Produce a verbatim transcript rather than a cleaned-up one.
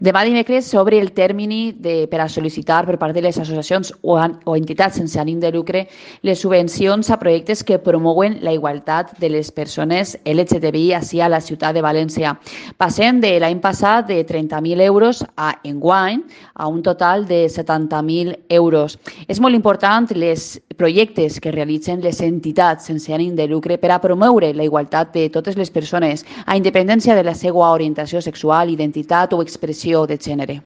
Demà dimecres s'obre el termini de, per a sol·licitar per part de les associacions o, an, o entitats sense ànim de lucre les subvencions a projectes que promouen la igualtat de les persones L G T B I així a la ciutat de València. Passem de l'any passat de trenta mil euros a enguany a un total de setanta mil euros. És molt important els projectes que realitzen les entitats sense ànim de lucre per a promoure la igualtat de totes les persones a independència de la seva orientació sexual, identitat o expressió de gènere.